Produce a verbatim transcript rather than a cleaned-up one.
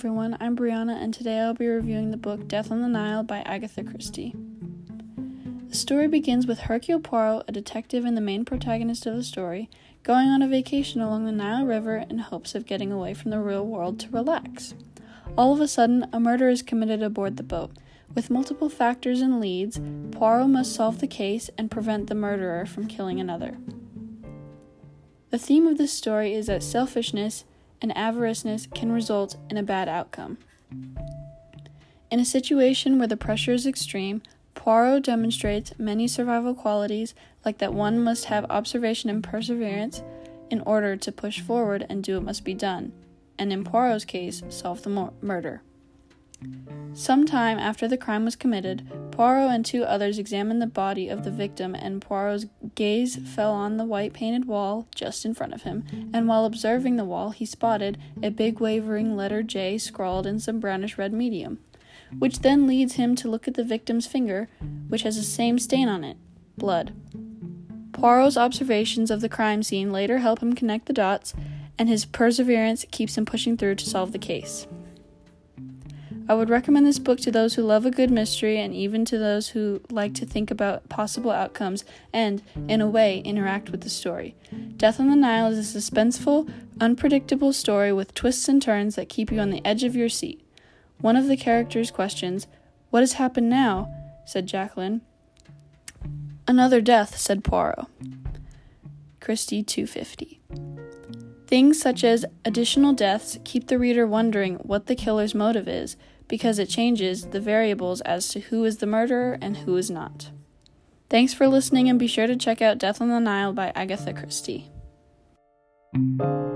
everyone, I'm Brianna, and today I'll be reviewing the book Death on the Nile by Agatha Christie. The story begins with Hercule Poirot, a detective and the main protagonist of the story, going on a vacation along the Nile River in hopes of getting away from the real world to relax. All of a sudden, a murder is committed aboard the boat. With multiple factors and leads, Poirot must solve the case and prevent the murderer from killing another. The theme of this story is that selfishness and avariceness can result in a bad outcome. In a situation where the pressure is extreme, Poirot demonstrates many survival qualities, like that one must have observation and perseverance in order to push forward and do what must be done, and in Poirot's case, solve the mor- murder. Sometime after the crime was committed, Poirot and two others examined the body of the victim, and Poirot's gaze fell on the white painted wall just in front of him, and while observing the wall, he spotted a big wavering letter J scrawled in some brownish red medium, which then leads him to look at the victim's finger, which has the same stain on it, blood. Poirot's observations of the crime scene later help him connect the dots, and his perseverance keeps him pushing through to solve the case. I would recommend this book to those who love a good mystery and even to those who like to think about possible outcomes and, in a way, interact with the story. Death on the Nile is a suspenseful, unpredictable story with twists and turns that keep you on the edge of your seat. One of the characters questions, "What has happened now?" said Jacqueline. "Another death," said Poirot. Christie two fifty. Things such as additional deaths keep the reader wondering what the killer's motive is, because it changes the variables as to who is the murderer and who is not. Thanks for listening, and be sure to check out Death on the Nile by Agatha Christie.